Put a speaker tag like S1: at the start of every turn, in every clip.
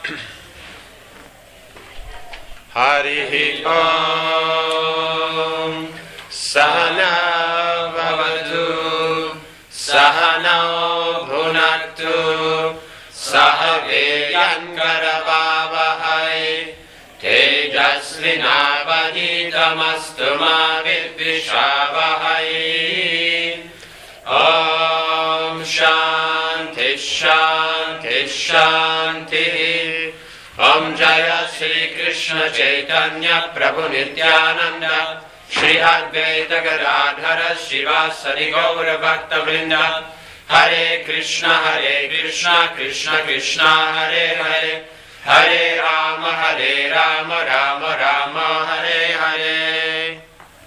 S1: Harihi Om Sahana Bhavatu Sahano Bhunaktu Sahaveyankaravavahai Tejasvinavaditamastu ma vidvishavahai. Om Shanti Shanti Shanti. Om Jaya Shri Krishna Chaitanya Prabhu Nityananda Shri Advaita Gadadhara Shivasari Gaura Bhakta Vrinda. Hare Krishna Krishna Krishna Hare Hare Hare Rama Rama Rama Hare Hare.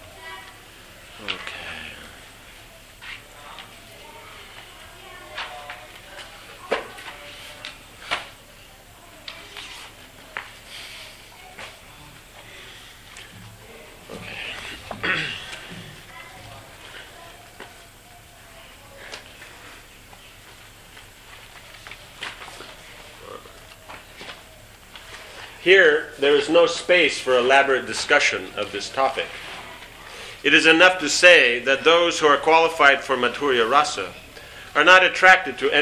S2: Here, there is no space for elaborate discussion of this topic. It is enough to say that those who are qualified for Madhurya Rasa are not attracted to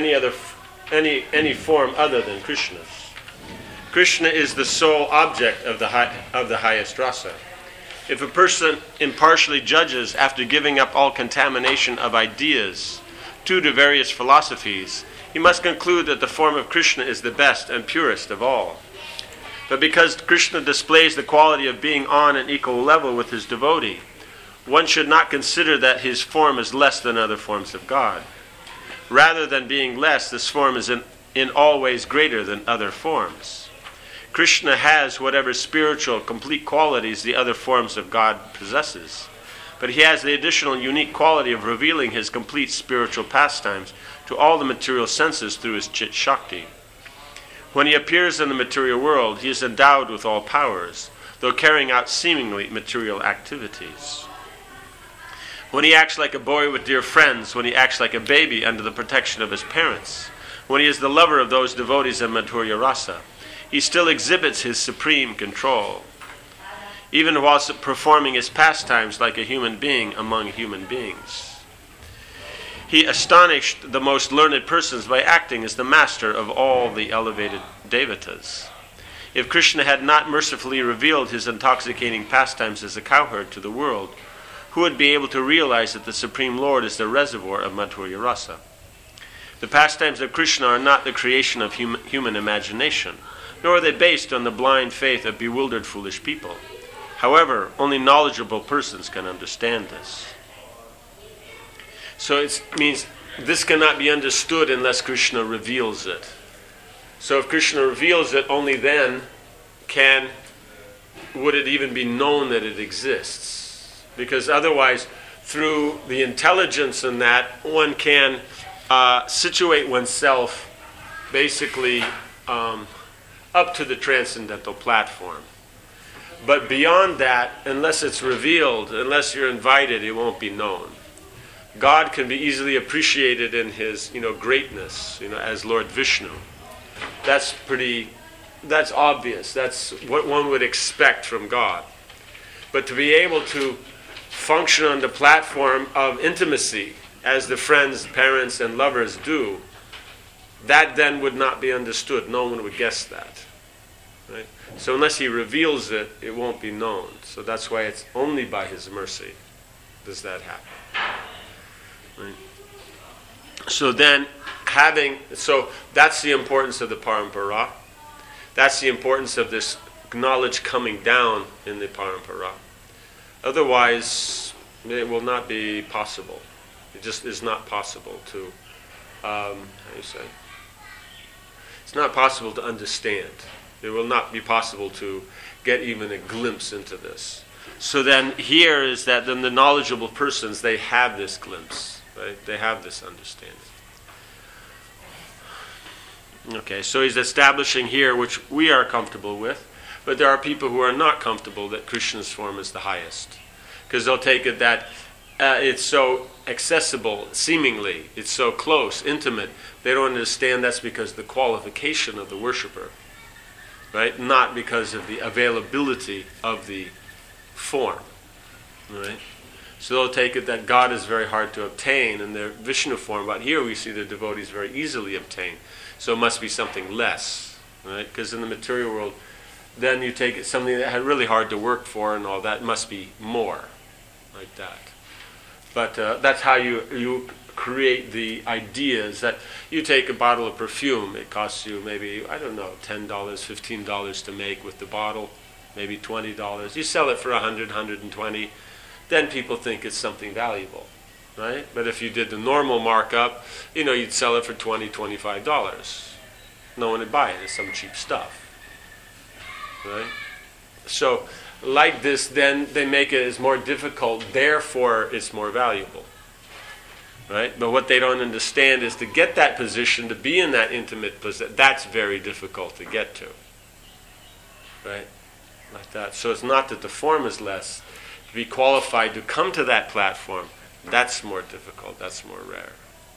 S2: any form other than Krishna's. Krishna is the sole object of the highest rasa. If a person impartially judges after giving up all contamination of ideas due to various philosophies, he must conclude that the form of Krishna is the best and purest of all. But because Krishna displays the quality of being on an equal level with his devotee, one should not consider that his form is less than other forms of God. Rather than being less, this form is in all ways greater than other forms. Krishna has whatever spiritual, complete qualities the other forms of God possesses, but he has the additional unique quality of revealing his complete spiritual pastimes to all the material senses through his Chit Shakti. When he appears in the material world, he is endowed with all powers, though carrying out seemingly material activities. When he acts like a boy with dear friends, when he acts like a baby under the protection of his parents, when he is the lover of those devotees of Madhurya Rasa, he still exhibits his supreme control, even whilst performing his pastimes like a human being among human beings. He astonished the most learned persons by acting as the master of all the elevated devatas. If Krishna had not mercifully revealed his intoxicating pastimes as a cowherd to the world, who would be able to realize that the Supreme Lord is the reservoir of Madhurya Rasa? The pastimes of Krishna are not the creation of human imagination, nor are they based on the blind faith of bewildered foolish people. However, only knowledgeable persons can understand this. So it means this cannot be understood unless Krishna reveals it. So if Krishna reveals it, only then would it even be known that it exists. Because otherwise, through the intelligence in that, one can situate oneself basically up to the transcendental platform. But beyond that, unless it's revealed, unless you're invited, it won't be known. God can be easily appreciated in his, greatness, as Lord Vishnu. That's obvious. That's what one would expect from God. But to be able to function on the platform of intimacy, as the friends, parents, and lovers do, that then would not be understood. No one would guess that. Right? So unless he reveals it, it won't be known. So that's why it's only by his mercy does that happen. Right. So that's the importance of the parampara. That's the importance of this knowledge coming down in the parampara. Otherwise, it will not be possible. It just is not possible to, it's not possible to understand. It will not be possible to get even a glimpse into this. So then here is that then the knowledgeable persons, they have this glimpse. Right? They have this understanding. Okay, so he's establishing here, which we are comfortable with, but there are people who are not comfortable that Krishna's form is the highest. Because they'll take it that it's so accessible, seemingly, it's so close, intimate. They don't understand that's because the qualification of the worshipper right? Not because of the availability of the form, right? So they'll take it that God is very hard to obtain in their Vishnu form, but here we see the devotees very easily obtain. So it must be something less, right? Because in the material world, then you take it something that had really hard to work for and all that must be more, like that. But that's how you create the ideas that you take a bottle of perfume. It costs you maybe, I don't know, $10, $15 to make with the bottle, maybe $20. You sell it for $100, $120. Then people think it's something valuable, right? But if you did the normal markup, you'd sell it for $20, $25. No one would buy it. It's some cheap stuff, right? So like this, then they make it as more difficult, therefore it's more valuable, right? But what they don't understand is to get that position, to be in that intimate position, that's very difficult to get to, right? Like that. So it's not that the form is less. To be qualified to come to that platform, that's more difficult, that's more rare.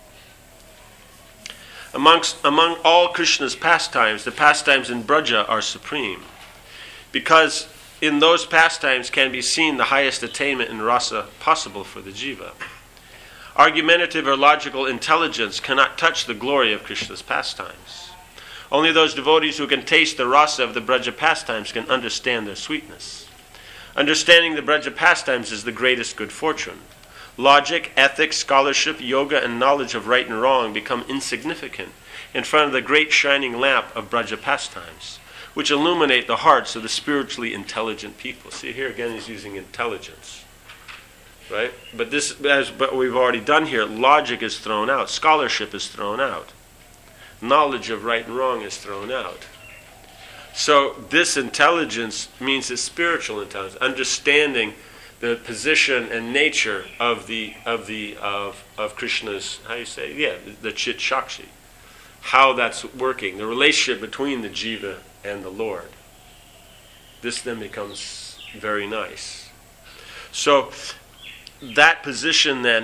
S2: Among all Krishna's pastimes, the pastimes in Braja are supreme, because in those pastimes can be seen the highest attainment in rasa possible for the jiva. Argumentative or logical intelligence cannot touch the glory of Krishna's pastimes. Only those devotees who can taste the rasa of the Braja pastimes can understand their sweetness. Understanding the Braja pastimes is the greatest good fortune. Logic, ethics, scholarship, yoga, and knowledge of right and wrong become insignificant in front of the great shining lamp of Braja pastimes, which illuminate the hearts of the spiritually intelligent people. See, here again he's using intelligence, right? But this, as what we've already done here, logic is thrown out, scholarship is thrown out, knowledge of right and wrong is thrown out. So this intelligence means it's spiritual intelligence, understanding the position and nature of Krishna's, how you say, the Chit Shakti, how that's working, the relationship between the jiva and the Lord. This then becomes very nice. So that position then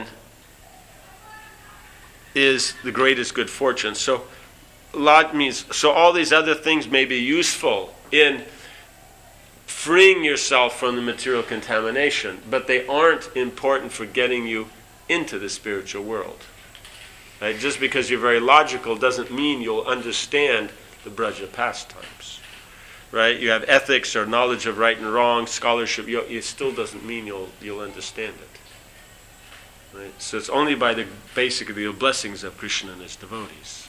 S2: is the greatest good fortune. So all these other things may be useful in freeing yourself from the material contamination, but they aren't important for getting you into the spiritual world. Right? Just because you're very logical doesn't mean you'll understand the Braja pastimes. Right? You have ethics or knowledge of right and wrong, scholarship. It still doesn't mean you'll understand it. Right? So it's only by the blessings of Krishna and his devotees.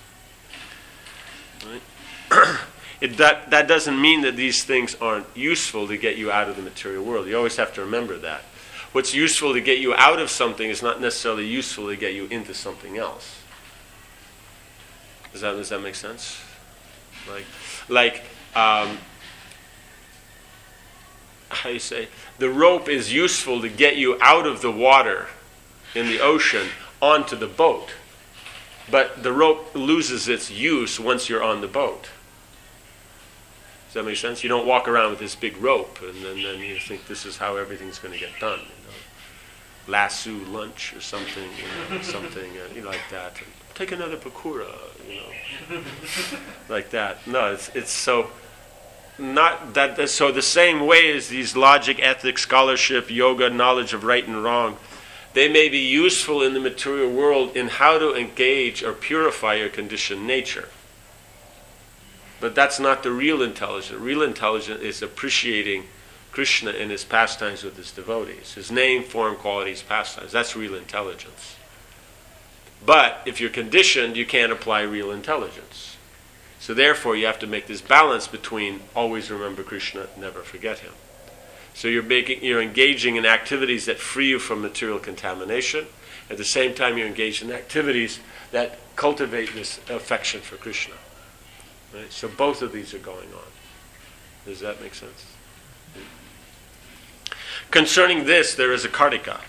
S2: Right? That doesn't mean that these things aren't useful to get you out of the material world. You always have to remember that. What's useful to get you out of something is not necessarily useful to get you into something else. Does that make sense? Like how you say, the rope is useful to get you out of the water in the ocean onto the boat. But the rope loses its use once you're on the boat. Does that make sense? You don't walk around with this big rope and then you think this is how everything's going to get done. Lasso lunch or something, something like that. Take another pakura, like that. No, it's so not that. So the same way as these logic, ethics, scholarship, yoga, knowledge of right and wrong, they may be useful in the material world in how to engage or purify your conditioned nature. But that's not the real intelligence. Real intelligence is appreciating Krishna in his pastimes with his devotees. His name, form, qualities, pastimes. That's real intelligence. But if you're conditioned, you can't apply real intelligence. So therefore, you have to make this balance between always remember Krishna, never forget him. So you're engaging in activities that free you from material contamination. At the same time, you're engaged in activities that cultivate this affection for Krishna. Right? So both of these are going on. Does that make sense? Concerning this, there is a Kartika,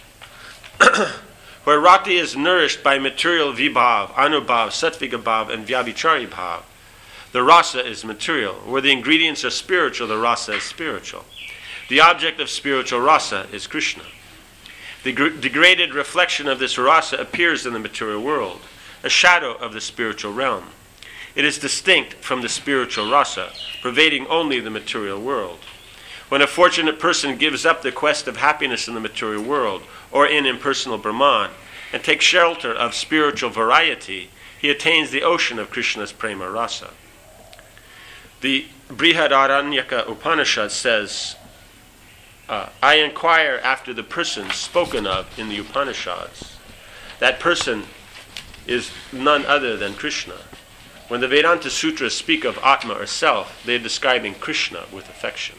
S2: where Rati is nourished by material vibhav, anubhav, sattvika bhav, and vyabhichari bhav. The rasa is material. Where the ingredients are spiritual, the rasa is spiritual. The object of spiritual rasa is Krishna. The degraded reflection of this rasa appears in the material world, a shadow of the spiritual realm. It is distinct from the spiritual rasa, pervading only the material world. When a fortunate person gives up the quest of happiness in the material world, or in impersonal Brahman, and takes shelter of spiritual variety, he attains the ocean of Krishna's prema rasa. The Brihadaranyaka Upanishad says, I inquire after the person spoken of in the Upanishads. That person is none other than Krishna. When the Vedanta Sutras speak of Atma or self, they are describing Krishna with affection.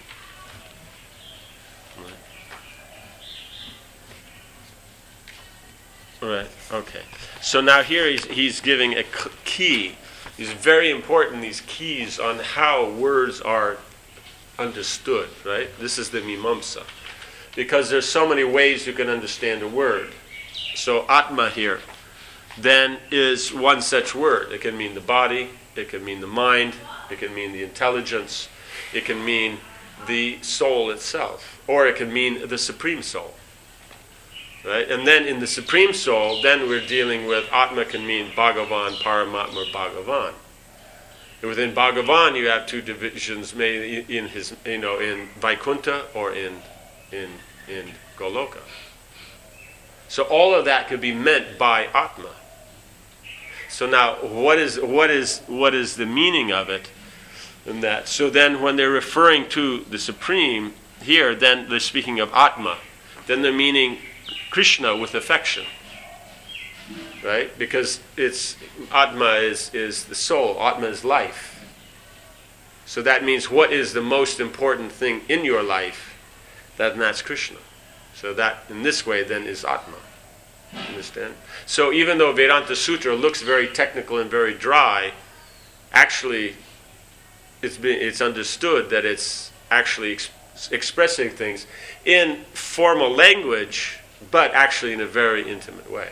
S2: Right, okay. So now here he's giving a key. It's very important, these keys on how words are understood, right? This is the Mimamsa. Because there's so many ways you can understand a word. So Atma here then is one such word. It can mean the body, it can mean the mind, it can mean the intelligence, it can mean the soul itself, or it can mean the Supreme Soul. Right? And then in the Supreme Soul, then we're dealing with Atma can mean Bhagavan, Paramatma, or Bhagavan. And within Bhagavan, you have two divisions made in his, in Vaikuntha or in Goloka. So all of that could be meant by Atma. So now, what is the meaning of it in that? So then, when they're referring to the Supreme here, then they're speaking of Atma. Then they're meaning Krishna with affection, right? Because Atma is the soul. Atma is life. So that means what is the most important thing in your life? That's Krishna. So that in this way then is Atma. Understand? So even though Vedanta Sutra looks very technical and very dry, actually it's understood that it's actually expressing things in formal language, but actually in a very intimate way.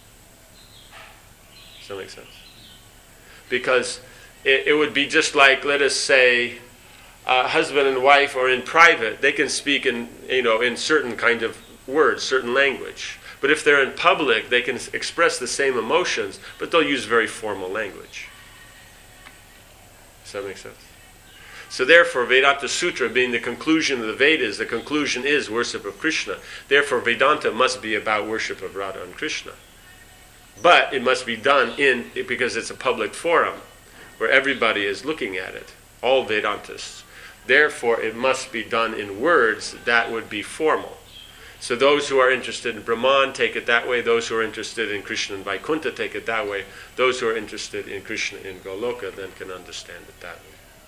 S2: Does that make sense? Because it would be just like, let us say, husband and wife are in private. They can speak in certain kind of words, certain language. But if they're in public, they can express the same emotions, but they'll use very formal language. Does that make sense? So therefore, Vedanta Sutra being the conclusion of the Vedas, the conclusion is worship of Krishna. Therefore, Vedanta must be about worship of Radha and Krishna. But it must be done because it's a public forum where everybody is looking at it, all Vedantists. Therefore, it must be done in words that would be formal. So those who are interested in Brahman take it that way. Those who are interested in Krishna and Vaikuntha take it that way. Those who are interested in Krishna in Goloka then can understand it that way.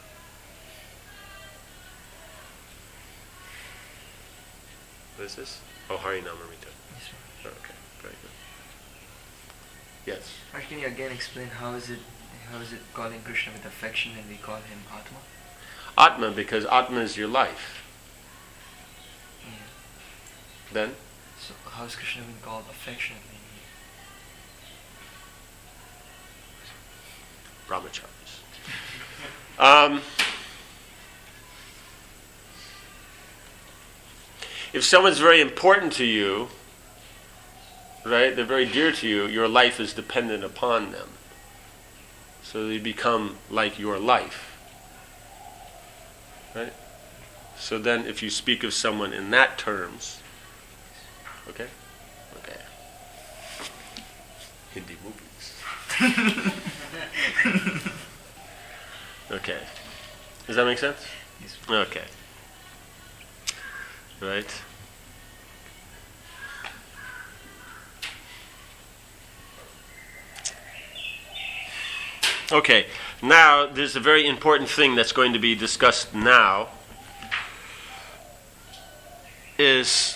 S2: What is this? Oh, Harinamamrita.
S3: Yes, sir.
S2: Okay, very good. Yes.
S3: Can you again explain how is it calling Krishna with affection and we call him Atma?
S2: Atma, because Atma is your life.
S3: Yeah.
S2: Then?
S3: So how is Krishna being called affectionately?
S2: Brahmacharis. If someone's very important to you, right, they're very dear to you, your life is dependent upon them. So they become like your life. Right? So then if you speak of someone in that terms, okay? Okay. Hindi movies. Okay. Does that make sense?
S3: Yes.
S2: Okay. Right? Okay, now there's a very important thing that's going to be discussed now, is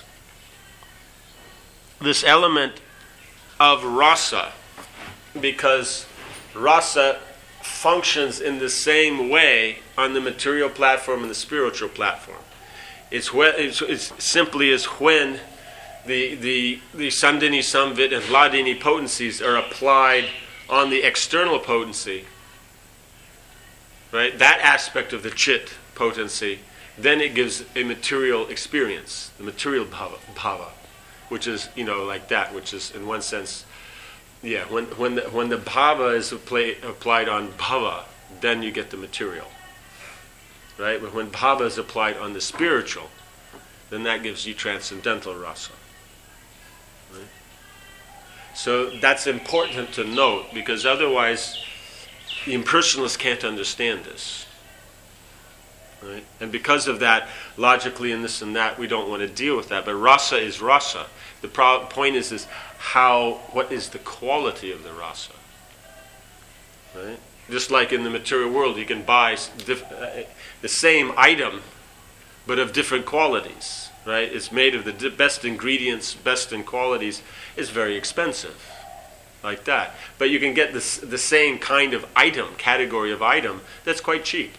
S2: this element of rasa, because rasa functions in the same way on the material platform and the spiritual platform. It's simply as when the Sandhini, Samvit, and Hladini potencies are applied on the external potency, right? That aspect of the chit potency, then it gives a material experience, the material bhava, which is, like that, which is in one sense Yeah, when the bhava is applied on bhava, then you get the material. Right? But when bhava is applied on the spiritual, then that gives you transcendental rasa. Right? So that's important to note, because otherwise the impersonalists can't understand this. Right? And because of that, logically and this and that, we don't want to deal with that. But rasa is rasa. The point is what is the quality of the rasa? Right? Just like in the material world, you can buy the same item, but of different qualities. Right? It's made of the best ingredients, best in qualities. It's very expensive, like that. But you can get the same kind of item, category of item, that's quite cheap.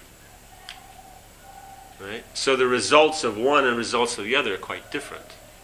S2: Right? So the results of one and results of the other are quite different.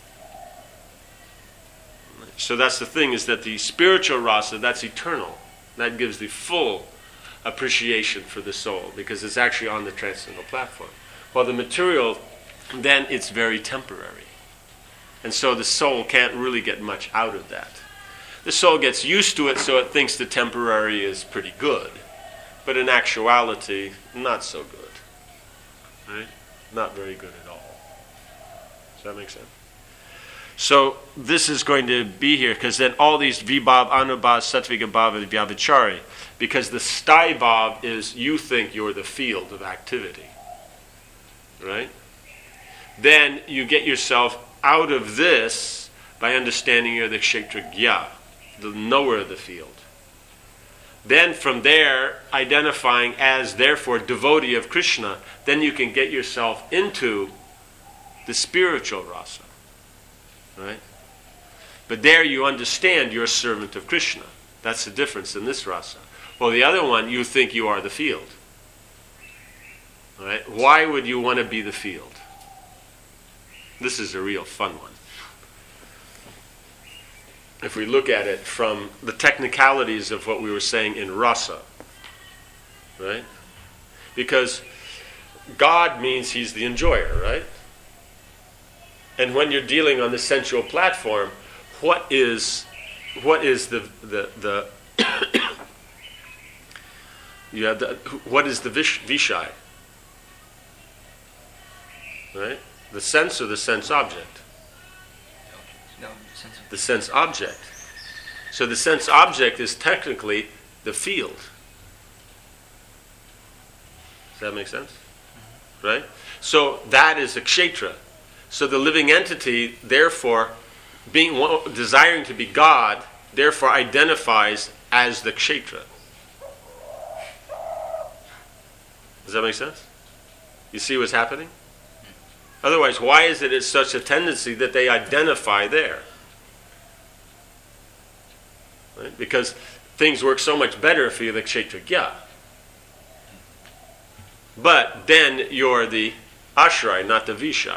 S2: So that's the thing, is that the spiritual rasa, that's eternal. That gives the full appreciation for the soul, because it's actually on the transcendental platform. While the material, then it's very temporary. And so the soul can't really get much out of that. The soul gets used to it, so it thinks the temporary is pretty good. But in actuality, not so good. Right? Not very good at all. Does that make sense? So this is going to be here, because then all these vibhav, anubhav, sattvika bhav, and vyabhichari, because the sthai bhav is you think you're the field of activity. Right? Then you get yourself out of this by understanding you're the kshetragya, the knower of the field. Then from there, identifying as therefore devotee of Krishna, then you can get yourself into the spiritual rasa. Right? But there you understand you're a servant of Krishna. That's the difference in this rasa. Well, the other one, you think you are the field. Right? Why would you want to be the field? This is a real fun one. If we look at it from the technicalities of what we were saying in rasa. Right? Because God means He's the enjoyer, right? And when you're dealing on the sensual platform, what is the you have what is the vishai? Right? The sense or the sense object?
S3: No,
S2: the sense object. So the sense object is technically the field. Does that make sense? Right? So that is a kshetra. So the living entity, therefore, desiring to be God, therefore identifies as the kshetra. Does that make sense? You see what's happening? Otherwise, why is it it's such a tendency that they identify there? Right? Because things work so much better if you're the kshetragya. But then you're the ashray, not the vishai.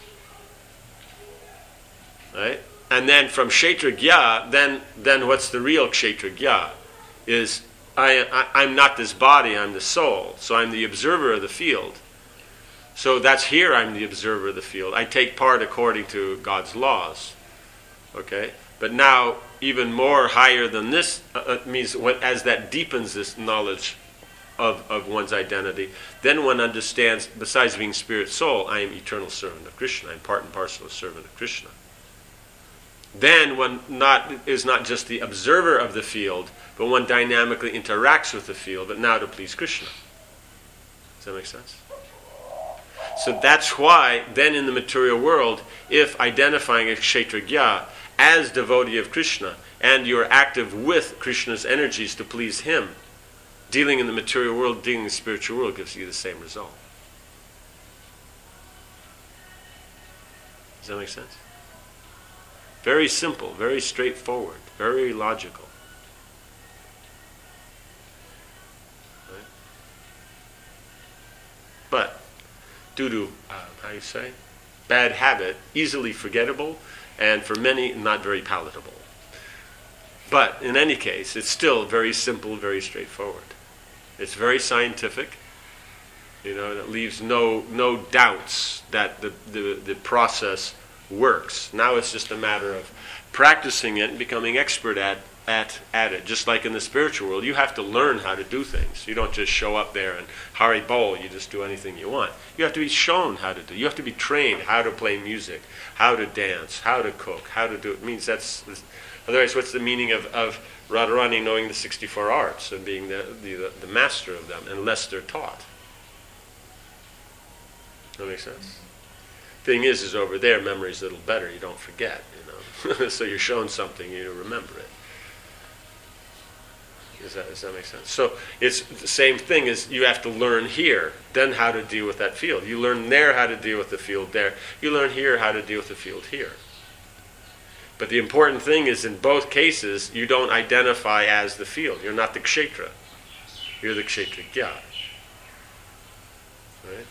S2: Right? And then from kshetragya, then what's the real kshetragya? Is I'm not this body, I'm the soul. So I'm the observer of the field. So that's here I'm the observer of the field. I take part according to God's laws. Okay? But now, even more higher than this, means as that deepens this knowledge of one's identity, then one understands, besides being spirit soul, I am eternal servant of Krishna. I'm part and parcel of servant of Krishna. Then one is not just the observer of the field, but one dynamically interacts with the field, but now to please Krishna. Does that make sense? So that's why then in the material world, if identifying as kshetragya, as devotee of Krishna, and you're active with Krishna's energies to please Him, dealing in the material world, dealing in the spiritual world gives you the same result. Does that make sense? Very simple, very straightforward, very logical. Right? But due to, how you say, bad habit, easily forgettable, and for many, not very palatable. But in any case, it's still very simple, very straightforward. It's very scientific. You know, it leaves no doubts that the process works. Now it's just a matter of practicing it and becoming expert at at it. Just like in the spiritual world, you have to learn how to do things. You don't just show up there and Hari Bol, you just do anything you want. You have to be shown how to do. You have to be trained how to play music, how to dance, how to cook, how to do it. It means otherwise, what's the meaning of Radharani knowing the 64 arts and being the master of them, unless they're taught? That makes sense? Thing is over there, memory's a little better. You don't forget, so you're shown something, you remember it. Does that make sense? So it's the same thing as you have to learn here, then how to deal with that field. You learn there how to deal with the field there. You learn here how to deal with the field here. But the important thing is, in both cases, you don't identify as the field. You're not the kshetra. You're the kshetragya. Right?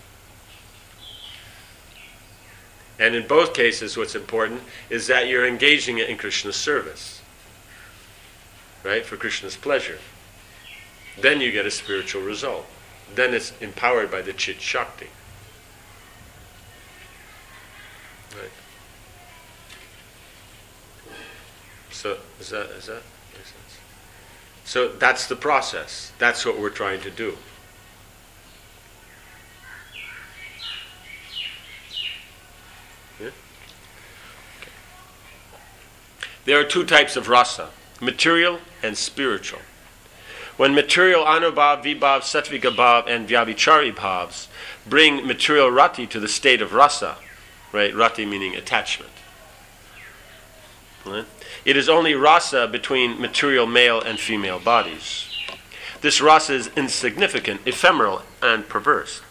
S2: And in both cases, what's important is that you're engaging in Krishna's service. Right? For Krishna's pleasure. Then you get a spiritual result. Then it's empowered by the Chit Shakti. Right? So, does that make sense? So that's the process. That's what we're trying to do. Yeah? Okay. There are two types of rasa. Material and spiritual. When material anubhav, vibhav, sattvika bhav, and vyabhichari bhavs bring material rati to the state of rasa, right? Rati meaning attachment. Right? It is only rasa between material male and female bodies. This rasa is insignificant, ephemeral, and perverse.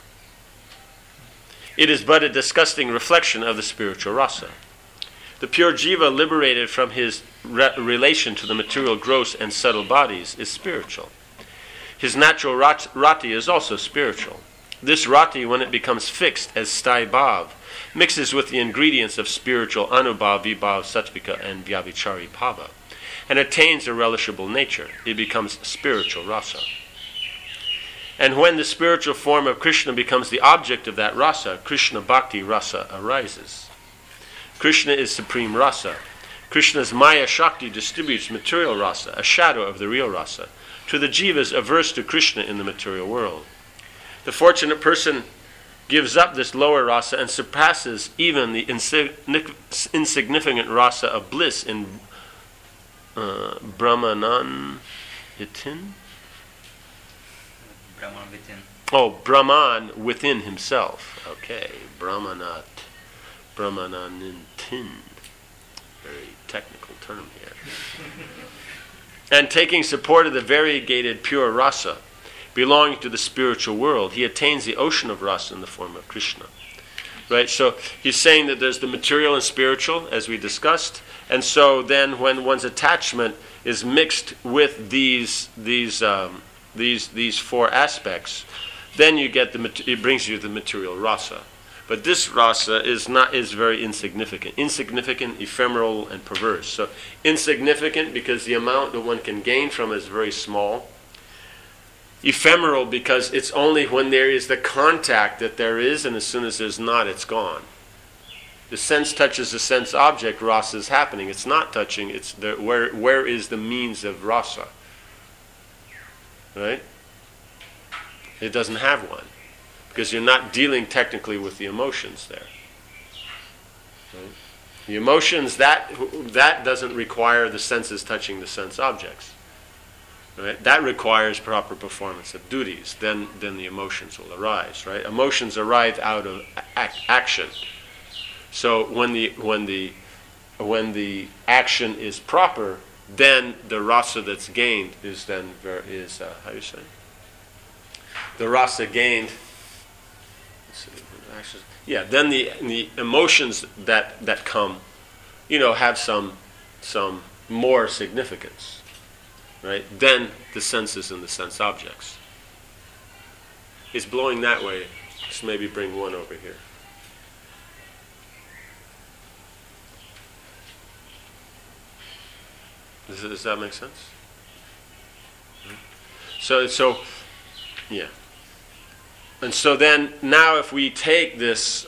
S2: It is but a disgusting reflection of the spiritual rasa. The pure jiva, liberated from his relation to the material gross and subtle bodies, is spiritual. His natural rati is also spiritual. This rati, when it becomes fixed as sthai bhav, mixes with the ingredients of spiritual anubhav, vibhav, sattvika, and vyabhichari bhava, and attains a relishable nature. It becomes spiritual rasa. And when the spiritual form of Krishna becomes the object of that rasa, Krishna bhakti rasa arises. Krishna is supreme rasa. Krishna's Maya Shakti distributes material rasa, a shadow of the real rasa, to the jivas averse to Krishna in the material world. The fortunate person gives up this lower rasa and surpasses even the insignificant rasa of bliss in Brahmanan Itin?
S3: Brahman within.
S2: Oh, Brahman within himself. Okay, Brahmananintin. Very technical term here. And taking support of the variegated pure rasa belonging to the spiritual world, he attains the ocean of rasa in the form of Krishna. Right? So he's saying that there's the material and spiritual, as we discussed, and so then when one's attachment is mixed with these four aspects, then you get it brings you the material rasa. But this rasa is very insignificant. Insignificant, ephemeral, and perverse. So insignificant because the amount that one can gain from it is very small. Ephemeral because it's only when there is the contact that there is, and as soon as there's not, it's gone. The sense touches the sense object, rasa is happening. It's not touching, it's where is the means of rasa? Right? It doesn't have one. Because you're not dealing technically with the emotions there. Right? The emotions, that doesn't require the senses touching the sense objects. Right? That requires proper performance of duties. Then the emotions will arise. Right? Emotions arise out of action. So when the action is proper, then the rasa that's gained is how do you say? The rasa gained. Yeah, then the emotions that come, have some more significance, right? Then the senses and the sense objects. It's blowing that way. Just maybe bring one over here. Does that make sense? So, yeah. And so then, now if we take this,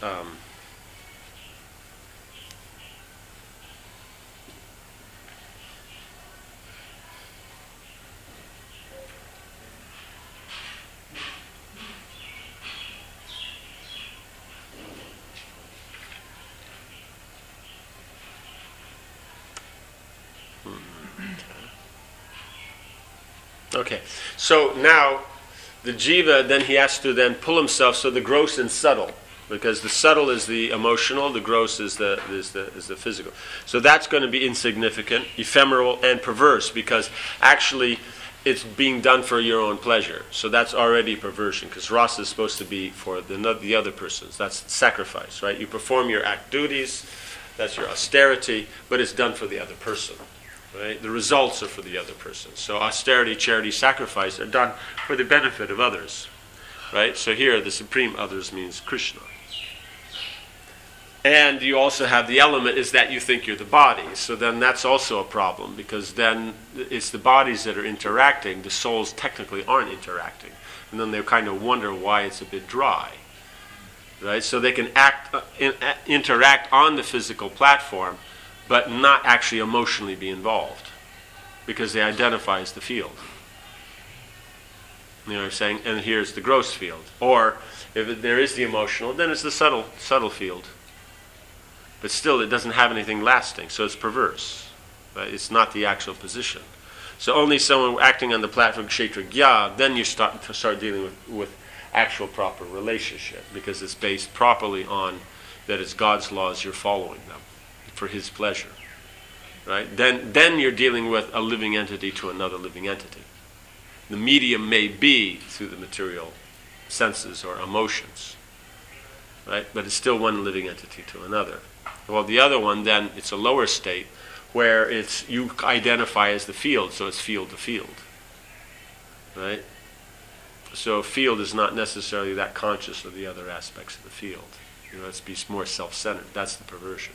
S2: Okay, so now the jiva, then he has to then pull himself, so the gross and subtle, because the subtle is the emotional, the gross is the physical. So that's going to be insignificant, ephemeral, and perverse, because actually it's being done for your own pleasure. So that's already perversion, because rasa is supposed to be for the other persons. That's sacrifice, right? You perform your act duties, that's your austerity, but it's done for the other person. Right? The results are for the other person. So austerity, charity, sacrifice are done for the benefit of others. Right? So here the supreme others means Krishna. And you also have the element is that you think you're the body. So then that's also a problem, because then it's the bodies that are interacting. The souls technically aren't interacting. And then they kind of wonder why it's a bit dry. Right? So they can interact on the physical platform, but not actually emotionally be involved, because they identify as the field. You know what I'm saying? And here's the gross field. Or if there is the emotional, then it's the subtle field. But still, it doesn't have anything lasting, so it's perverse. Right? It's not the actual position. So only someone acting on the platform Kshetra Gya, then you start dealing with actual proper relationship, because it's based properly on that it's God's laws, you're following them for His pleasure, right? Then you're dealing with a living entity to another living entity. The medium may be through the material senses or emotions, right? But it's still one living entity to another. Well, the other one, then, it's a lower state where it's you identify as the field, so it's field to field, right? So field is not necessarily that conscious of the other aspects of the field. You know, it's more self-centered. That's the perversion.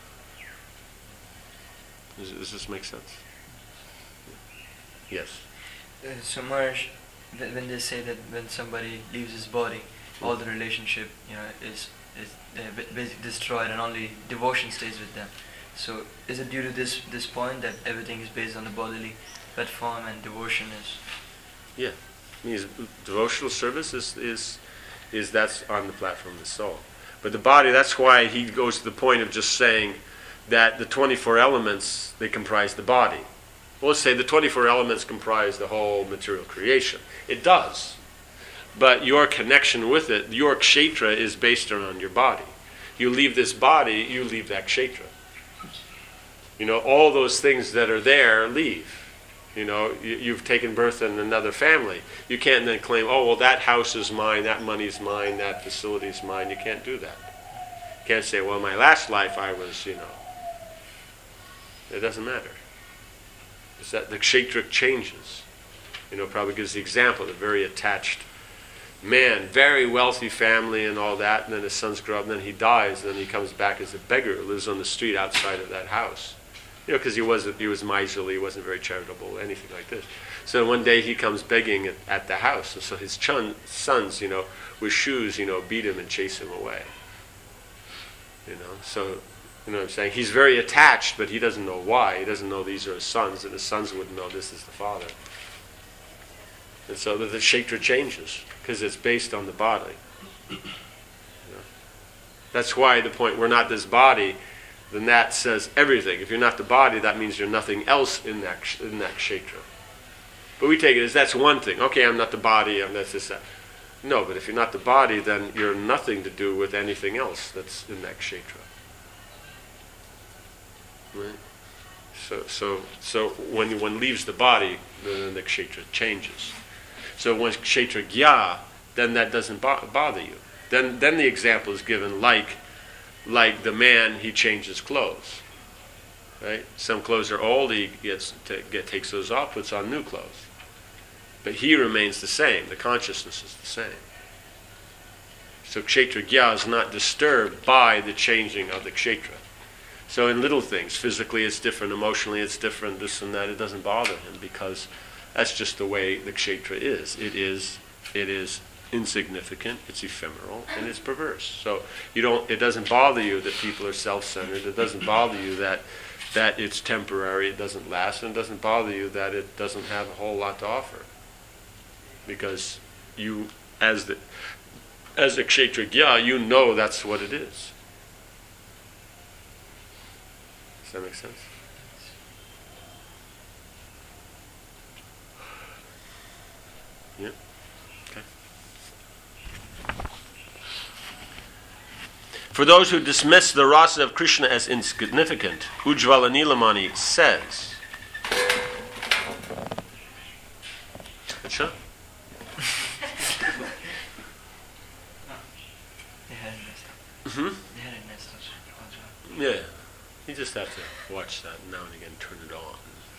S2: Does this make sense? Yes.
S3: So Maharaj, when they say that when somebody leaves his body, all the relationship, is basically destroyed, and only devotion stays with them. So is it due to this point that everything is based on the bodily platform and devotion is?
S2: Yeah, means devotional service is that's on the platform of the soul. But the body, that's why he goes to the point of just saying that the 24 elements, they comprise the body. Well, let's say the 24 elements comprise the whole material creation. It does. But your connection with it, your kshetra is based around your body. You leave this body, you leave that kshetra. You know, all those things that are there leave. You know, you've taken birth in another family. You can't then claim, oh, well, that house is mine, that money's mine, that facility's mine. You can't do that. You can't say, well, my last life I was, It doesn't matter. It's that the kshetra changes. Probably gives the example of a very attached man, very wealthy family and all that, and then his sons grow up, and then he dies, and then he comes back as a beggar who lives on the street outside of that house. Because he was miserly, he wasn't very charitable, anything like this. So one day he comes begging at the house, and so his sons, with shoes, beat him and chase him away. So, what I'm saying? He's very attached, but he doesn't know why. He doesn't know these are his sons, and his sons wouldn't know this is the father. And so the kshetra changes, because it's based on the body. That's why the point, we're not this body, then that says everything. If you're not the body, that means you're nothing else in that kshetra. But we take it as that's one thing. Okay, I'm not the body, I'm that's this, that. No, but if you're not the body, then you're nothing to do with anything else that's in that kshetra. Right? So when one leaves the body, then the kshetra changes. So when kshetra gya, then that doesn't bother you. Then the example is given like the man, he changes clothes. Right? Some clothes are old, he takes those off, puts on new clothes. But he remains the same. The consciousness is the same. So kshetra gya is not disturbed by the changing of the kshetra. So in little things, physically it's different, emotionally it's different, this and that, it doesn't bother him, because that's just the way the kshetra is. It is insignificant, it's ephemeral, and it's perverse. So it doesn't bother you that people are self-centered. It doesn't bother you that it's temporary, it doesn't last, and it doesn't bother you that it doesn't have a whole lot to offer. Because you, as a kshetra gya, you know that's what it is. Does that make sense? Yeah? Okay. For those who dismiss the rasa of Krishna as insignificant, Ujjvala Nilamani says, Acha? Yeah. You just have to watch that now and again, turn it on.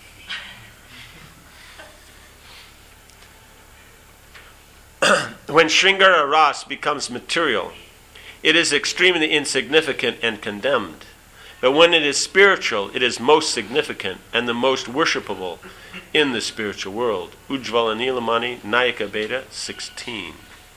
S2: When Shringara Ras becomes material, it is extremely insignificant and condemned. But when it is spiritual, it is most significant and the most worshipable in the spiritual world. Ujjvala Nilamani, Nayaka Beta 16.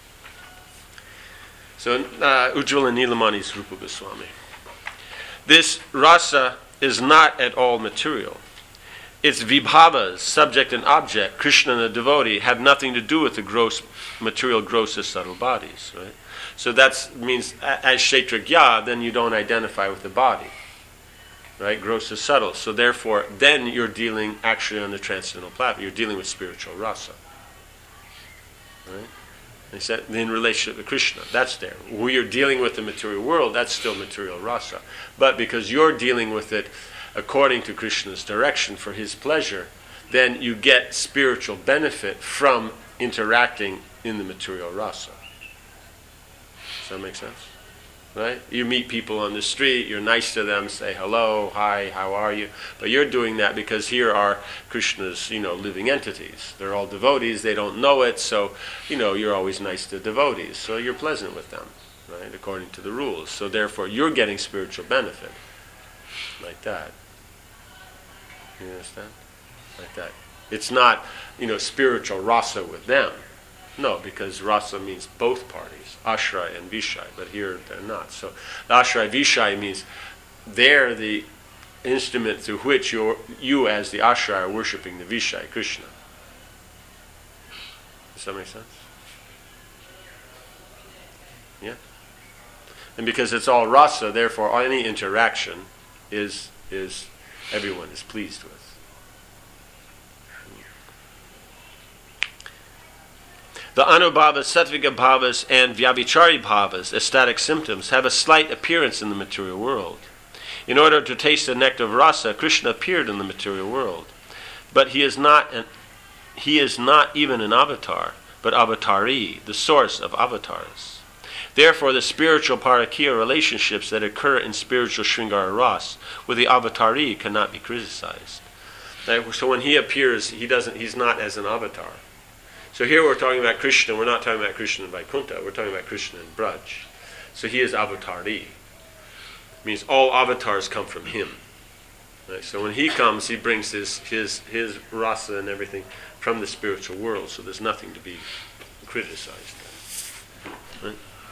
S2: So Ujjvala Nilamani is Rupa Goswami. This rasa is not at all material. Its vibhavas, subject and object, Krishna and the devotee, have nothing to do with the gross material, grossest subtle bodies. Right? So that means, as Kshetragya, then you don't identify with the body. Right? Gross is subtle. So therefore, then you're dealing actually on the transcendental platform. You're dealing with spiritual rasa. Right? He said, in relationship to Krishna, that's there. When you're dealing with the material world, that's still material rasa. But because you're dealing with it according to Krishna's direction for his pleasure, then you get spiritual benefit from interacting in the material rasa. Does that make sense? Right? You meet people on the street, you're nice to them, say hello, hi, how are you? But you're doing that because here are Krishna's, living entities. They're all devotees, they don't know it, so, you're always nice to devotees. So you're pleasant with them, right? According to the rules. So therefore, you're getting spiritual benefit. Like that. You understand? Like that. It's not, spiritual rasa with them. No, because rasa means both parties, ashray and vishay, but here they're not. So the ashray vishay means they're the instrument through which you as the ashray are worshipping the vishay, Krishna. Does that make sense? Yeah? And because it's all rasa, therefore any interaction is everyone is pleased with. The anubhavas, sattvika bhavas, and vyabhichari bhavas, ecstatic symptoms, have a slight appearance in the material world. In order to taste the nectar of rasa, Krishna appeared in the material world. But he is not even an avatar, but avatari, the source of avatars. Therefore, the spiritual parakya relationships that occur in spiritual Shringara Ras with the avatari cannot be criticized. So when he appears, he's not as an avatar. So here we're talking about Krishna, we're not talking about Krishna in Vaikuntha, we're talking about Krishna in Braj. So he is avatari. It means all avatars come from him. Right? So when he comes, he brings his rasa and everything from the spiritual world, so there's nothing to be criticized. Right?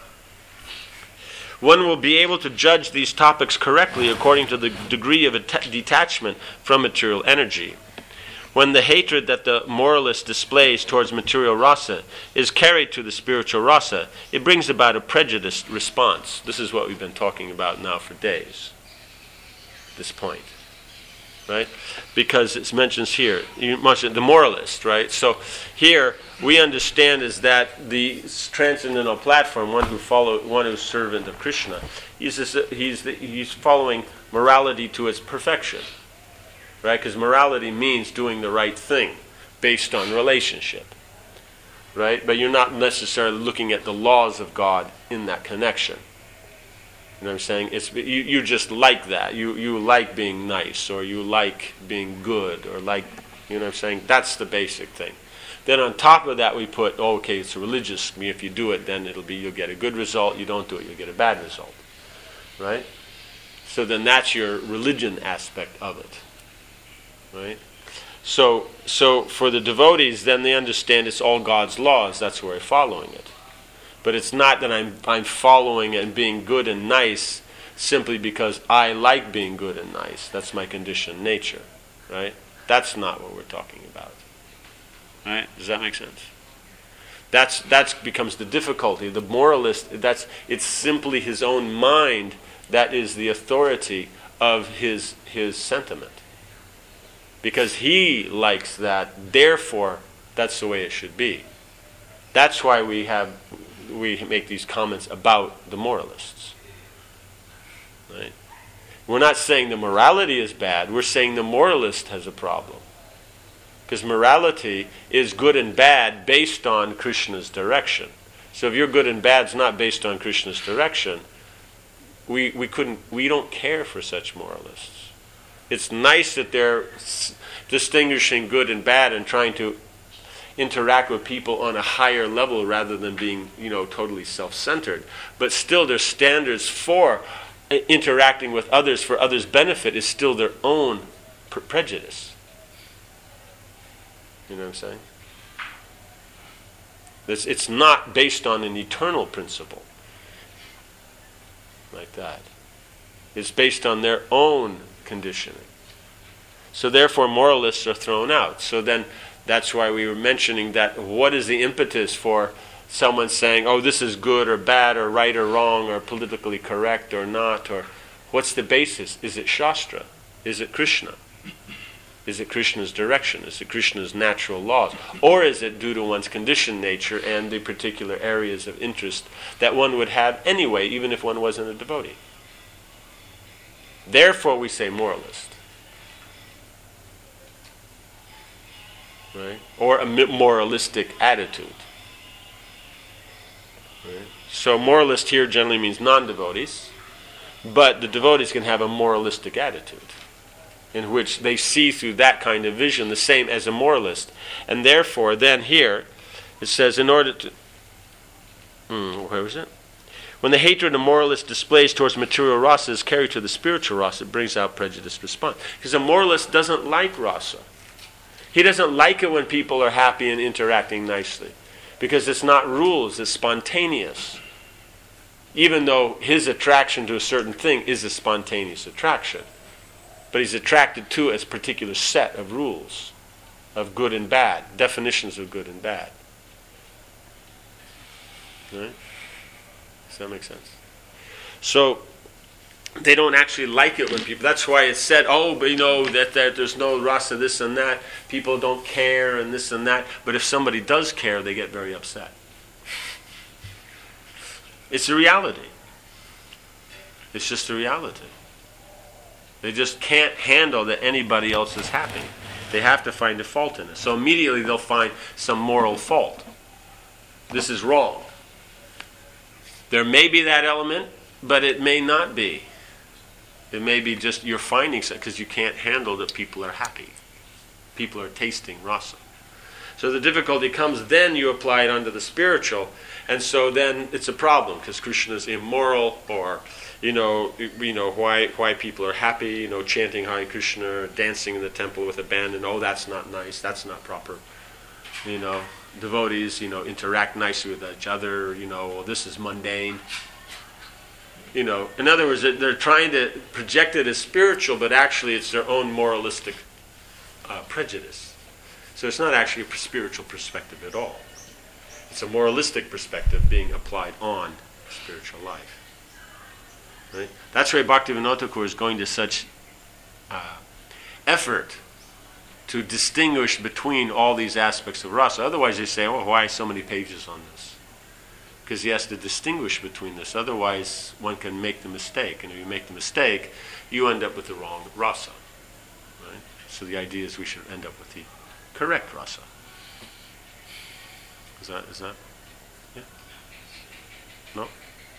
S2: One will be able to judge these topics correctly according to the degree of detachment from material energy. When the hatred that the moralist displays towards material rasa is carried to the spiritual rasa, it brings about a prejudiced response. This is what we've been talking about now for days. This point. Right? Because it mentions here, you mentioned the moralist, right? So here we understand is that the transcendental platform, one who's servant of Krishna, he's following morality to its perfection. Right? Because morality means doing the right thing based on relationship. Right? But you're not necessarily looking at the laws of God in that connection. You know what I'm saying? You just like that. You like being nice, or you like being good, or like, you know what I'm saying? That's the basic thing. Then on top of that we put, okay, it's religious. I mean, if you do it, then you'll get a good result. You don't do it, you'll get a bad result. Right? So then that's your religion aspect of it. Right? So for the devotees, then they understand it's all God's laws. That's where they're following it. But it's not that I'm following and being good and nice simply because I like being good and nice. That's my conditioned nature. Right? That's not what we're talking about. Right? Does that make sense? That becomes the difficulty. The moralist, it's simply his own mind that is the authority of his sentiment. Because he likes that, therefore, that's the way it should be. That's why we make these comments about the moralists. Right? We're not saying the morality is bad, we're saying the moralist has a problem. Because morality is good and bad based on Krishna's direction. So if your good and bad is not based on Krishna's direction, we don't care for such moralists. It's nice that they're distinguishing good and bad and trying to interact with people on a higher level rather than being, totally self-centered. But still their standards for interacting with others for others' benefit is still their own prejudice. You know what I'm saying? It's not based on an eternal principle like that. It's based on their own conditioning. So therefore moralists are thrown out. So then that's why we were mentioning that what is the impetus for someone saying, oh, this is good or bad or right or wrong or politically correct or not, or what's the basis? Is it Shastra? Is it Krishna? Is it Krishna's direction? Is it Krishna's natural laws? Or is it due to one's conditioned nature and the particular areas of interest that one would have anyway, even if one wasn't a devotee? Therefore we say moralist. Right? Or a moralistic attitude. Right? So moralist here generally means non-devotees, but the devotees can have a moralistic attitude, in which they see through that kind of vision the same as a moralist. And therefore, then here, it says, in order to... where was it? When the hatred a moralist displays towards material rasa is carried to the spiritual rasa, it brings out prejudiced response. Because a moralist doesn't like rasa. He doesn't like it when people are happy and interacting nicely. Because it's not rules, it's spontaneous. Even though his attraction to a certain thing is a spontaneous attraction. But he's attracted to a particular set of rules of good and bad, definitions of good and bad. Right? Does that make sense? So they don't actually like it when people... That's why it's said, that there's no rasa, this and that. People don't care and this and that. But if somebody does care, they get very upset. It's a reality. It's just a reality. They just can't handle that anybody else is happy. They have to find a fault in it. So immediately they'll find some moral fault. This is wrong. There may be that element, but it may not be. It may be just you're finding something because you can't handle that people are happy. People are tasting rasa. So the difficulty comes then you apply it onto the spiritual, and so then it's a problem because Krishna is immoral, or why people are happy, chanting Hare Krishna, dancing in the temple with abandon. Oh, that's not nice. That's not proper. Devotees, interact nicely with each other. This is mundane. In other words, they're trying to project it as spiritual, but actually it's their own moralistic prejudice. So it's not actually a spiritual perspective at all. It's a moralistic perspective being applied on spiritual life. Right? That's why Bhaktivinoda Thakur is going to such effort to distinguish between all these aspects of rasa. Otherwise they say, why so many pages on this? Because he has to distinguish between this. Otherwise one can make the mistake. And if you make the mistake, you end up with the wrong rasa. Right? So the idea is we should end up with the correct rasa. Is that? Yeah? No?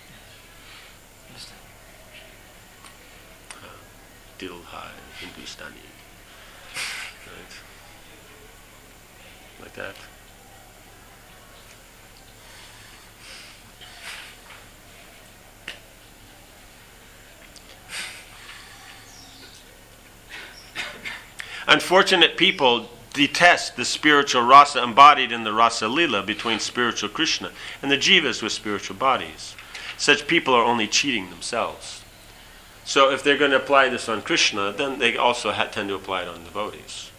S2: Dil hai Hindustani. Right? Like that. Unfortunate people detest the spiritual rasa embodied in the rasa lila between spiritual Krishna and the jivas with spiritual bodies. Such people are only cheating themselves. So if they're going to apply this on Krishna, then they also tend to apply it on devotees.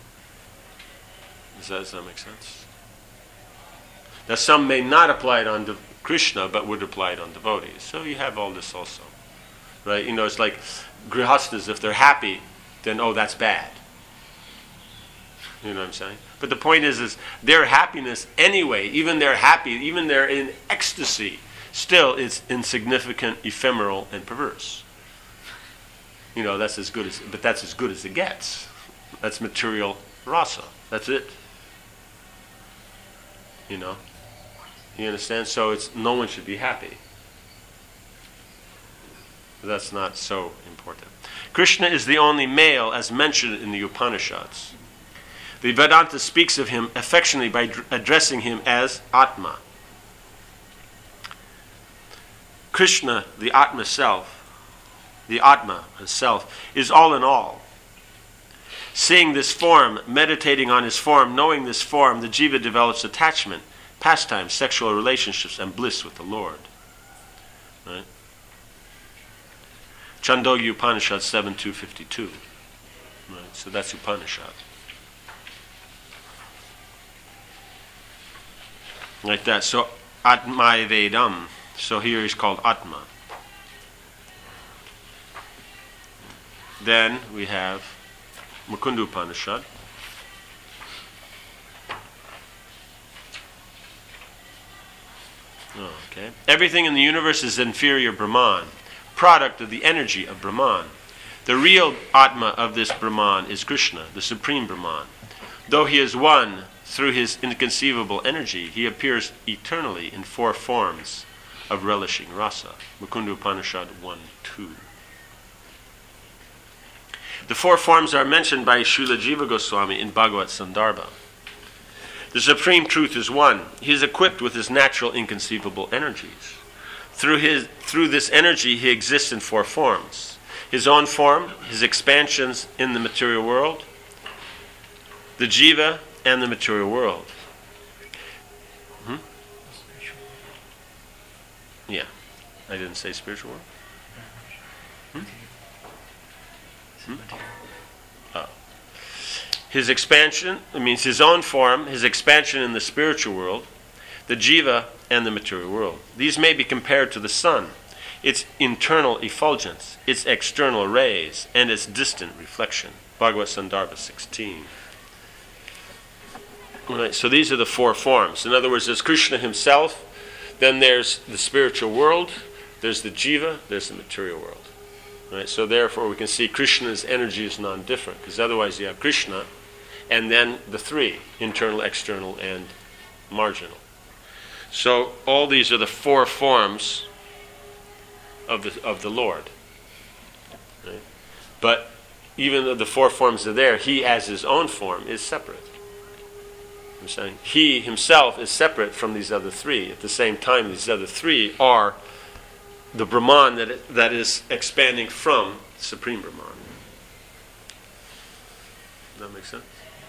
S2: Does that make sense? Now some may not apply it on Krishna, but would apply it on devotees. So you have all this also. Right? It's like grihastas, if they're happy, then, that's bad. You know what I'm saying? But the point is their happiness anyway, even they're happy, even they're in ecstasy, still it's insignificant, ephemeral, and perverse. That's as good as it gets. That's material rasa. That's it. You understand? So no one should be happy. That's not so important. Krishna is the only male as mentioned in the Upanishads. The Vedanta speaks of him affectionately by addressing him as Atma. Krishna, the Atma self, is all in all. Seeing this form, meditating on his form, knowing this form, the jiva develops attachment, pastime, sexual relationships, and bliss with the Lord. Right? Chandogya Upanishad 7.252. Right? So that's Upanishad. Like that. So Atma Vedam. So here he's called Atma. Then we have Mukunda Upanishad. Okay. Everything in the universe is inferior Brahman, product of the energy of Brahman. The real Atma of this Brahman is Krishna, the supreme Brahman. Though he is one through his inconceivable energy, he appears eternally in 4 forms of relishing rasa. Mukunda Upanishad 1:2. The 4 forms are mentioned by Srila Jiva Goswami in Bhagavad Sandarbha. The Supreme Truth is one. He is equipped with his natural inconceivable energies. Through this energy, he exists in 4 forms. His own form, his expansions in the material world, the jiva, and the material world. Yeah. I didn't say spiritual world. Oh. His expansion, means his own form, his expansion in the spiritual world, the jiva, and the material world. These may be compared to the sun, its internal effulgence, its external rays, and its distant reflection. Bhagavad Sandarbha 16. Right, so these are the 4 forms. In other words, there's Krishna himself, then there's the spiritual world, there's the jiva, there's the material world. Right, so therefore we can see Krishna's energy is non-different, because otherwise you have Krishna, and then the 3, internal, external, and marginal. So all these are the 4 forms of the Lord. Right? But even though the 4 forms are there, he as his own form is separate. I'm saying he himself is separate from these other 3. At the same time, these other 3 are the Brahman that is expanding from Supreme Brahman. Does that make sense?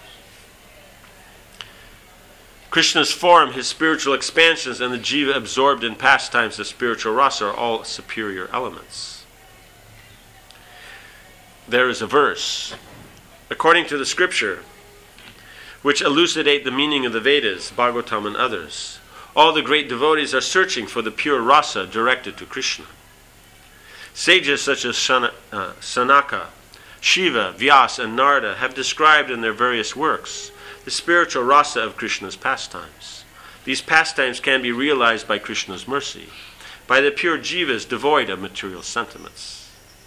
S2: Krishna's form, his spiritual expansions, and the jiva absorbed in pastimes of spiritual rasa are all superior elements. There is a verse, according to the scripture, which elucidate the meaning of the Vedas, Bhagavatam, and others. All the great devotees are searching for the pure rasa directed to Krishna. Sages such as Sanaka, Shiva, Vyasa, and Narada have described in their various works the spiritual rasa of Krishna's pastimes. These pastimes can be realized by Krishna's mercy, by the pure jivas devoid of material sentiments.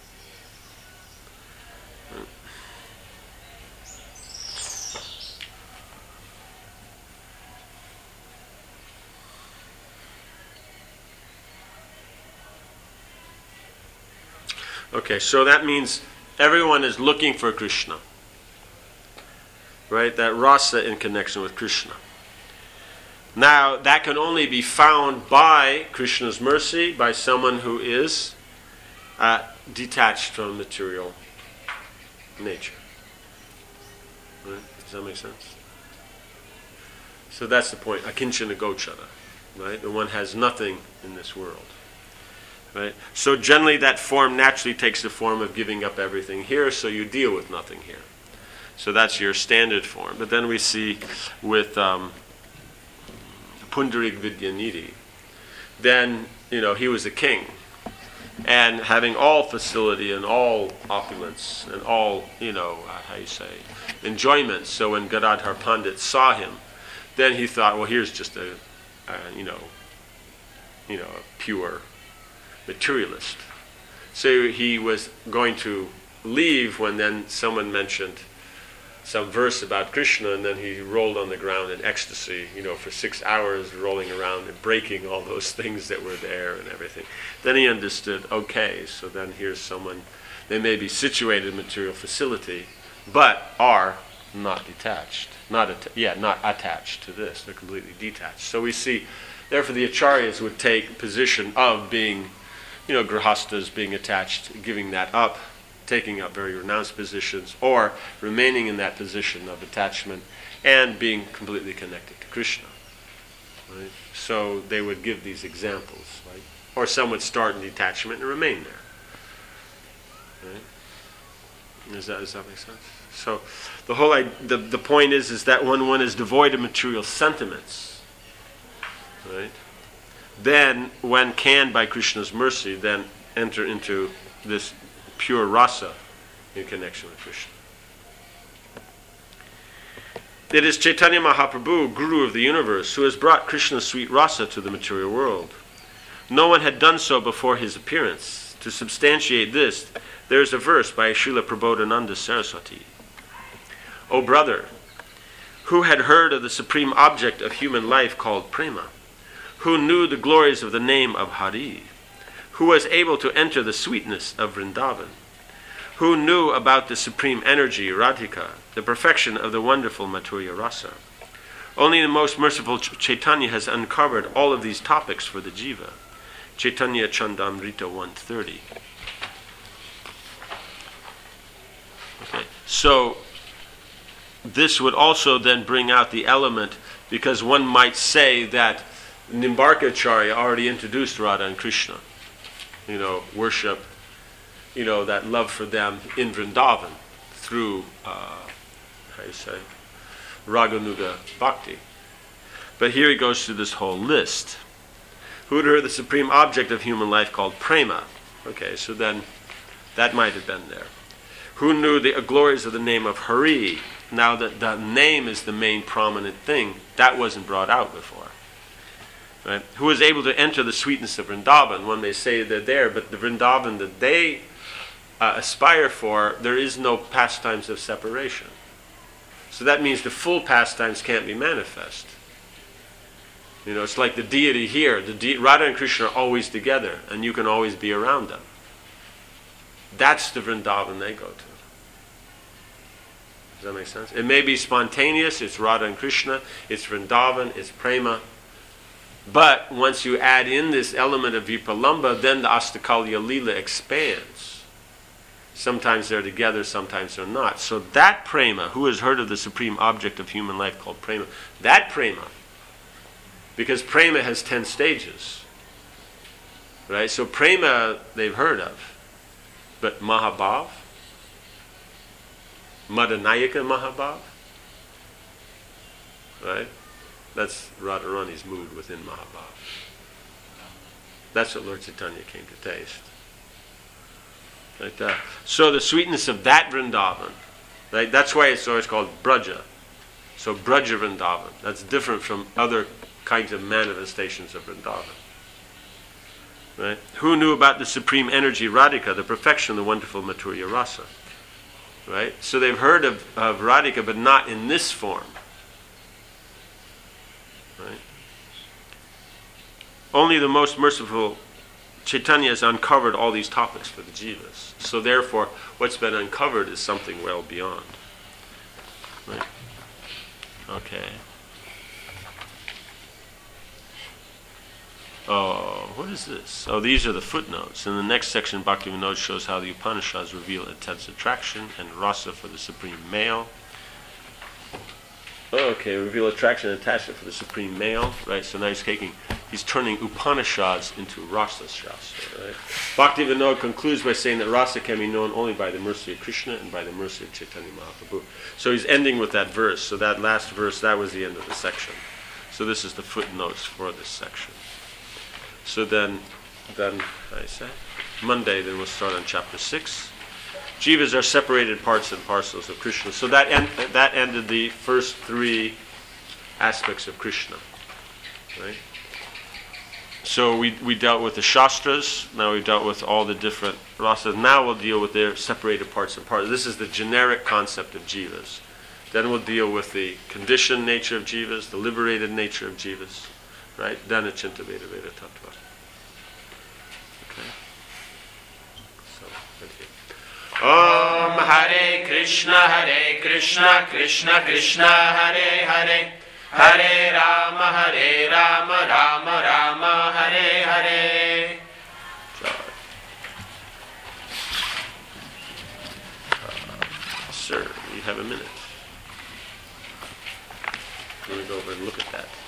S2: Okay, so that means everyone is looking for Krishna. Right? That rasa in connection with Krishna. Now, that can only be found by Krishna's mercy, by someone who is detached from material nature. Right? Does that make sense? So that's the point. Akinchana gochara. Right? The one has nothing in this world. Right? So generally that form naturally takes the form of giving up everything here, so you deal with nothing here. So that's your standard form. But then we see with Pundarik Vidyanidhi, then, he was a king. And having all facility and all opulence and all, enjoyment. So when Gadadhar Pandit saw him, then he thought, well, here's just a pure materialist. So he was going to leave when then someone mentioned some verse about Krishna, and then he rolled on the ground in ecstasy, for 6 hours, rolling around and breaking all those things that were there and everything. Then he understood, okay, so then here's someone, they may be situated in material facility, but are not detached, not attached to this. They're completely detached. So we see, therefore the acharyas would take position of being, grihastas being attached, giving that up, taking up very renounced positions, or remaining in that position of attachment and being completely connected to Krishna. Right? So they would give these examples, right? Or some would start in detachment and remain there. Right? Does that make sense? So the whole the point is that when one is devoid of material sentiments, right, then one can, by Krishna's mercy, then enter into this pure rasa in connection with Krishna. It is Chaitanya Mahaprabhu, Guru of the universe, who has brought Krishna's sweet rasa to the material world. No one had done so before his appearance. To substantiate this, there is a verse by Srila Prabodhananda Saraswati. O brother, who had heard of the supreme object of human life called prema, who knew the glories of the name of Hari, who was able to enter the sweetness of Vrindavan, who knew about the supreme energy, Radhika, the perfection of the wonderful Madhurya Rasa. Only the most merciful Chaitanya has uncovered all of these topics for the jiva. Chaitanya Chandamrita 130. Okay, so this would also then bring out the element, because one might say that Nimbarkacharya already introduced Radha and Krishna. Worship, that love for them in Vrindavan through, Raganuga Bhakti. But here he goes through this whole list. Who had heard the supreme object of human life called prema? Okay, so then that might have been there. Who knew the glories of the name of Hari? Now that the name is the main prominent thing, that wasn't brought out before. Right? Who was able to enter the sweetness of Vrindavan? One may say they're there, but the Vrindavan that they aspire for, there is no pastimes of separation. So that means the full pastimes can't be manifest. It's like the deity here. Radha and Krishna are always together, and you can always be around them. That's the Vrindavan they go to. Does that make sense? It may be spontaneous, it's Radha and Krishna, it's Vrindavan, it's prema. But once you add in this element of Vipalamba, then the Astakalya Leela expands. Sometimes they're together, sometimes they're not. So that prema, who has heard of the supreme object of human life called prema, that prema, because prema has 10 stages. Right? So prema they've heard of. But Mahabhav, Madanayaka Mahabhav, right? That's Radharani's mood within Mahabhav. That's what Lord Chaitanya came to taste. Right? So the sweetness of that Vrindavan, right? That's why it's always called Braja. So Braja Vrindavan. That's different from other kinds of manifestations of Vrindavan. Right? Who knew about the supreme energy Radhika, the perfection of the wonderful Madhurya Rasa? Right? So they've heard of Radhika, but not in this form. Right? Only the most merciful Chaitanya has uncovered all these topics for the jivas. So therefore, what's been uncovered is something well beyond. Right? Okay. Oh, what is this? Oh, these are the footnotes. In the next section, Bhaktivinoda shows how the Upanishads reveal intense attraction and rasa for the supreme male. Okay, reveal attraction and attachment for the supreme male. Right, so now he's turning Upanishads into rasa shastra. Right? Bhaktivinoda concludes by saying that rasa can be known only by the mercy of Krishna and by the mercy of Chaitanya Mahaprabhu. So he's ending with that verse. So that last verse, that was the end of the section. So this is the footnotes for this section. So then I say, Monday, then we'll start on chapter 6. Jivas are separated parts and parcels of Krishna. So that ended the first three aspects of Krishna. Right? So we dealt with the Shastras, now we've dealt with all the different rasas. Now we'll deal with their separated parts and parcels. This is the generic concept of Jivas. Then we'll deal with the conditioned nature of Jivas, the liberated nature of Jivas. Right? Then Achinta Veda Veda Tattva. Okay. So, thank you.
S1: Om Hare Krishna Krishna Krishna Hare Hare Hare Rama Rama Rama Hare Hare.
S2: Sir, you have a minute. Let me go over and look at that.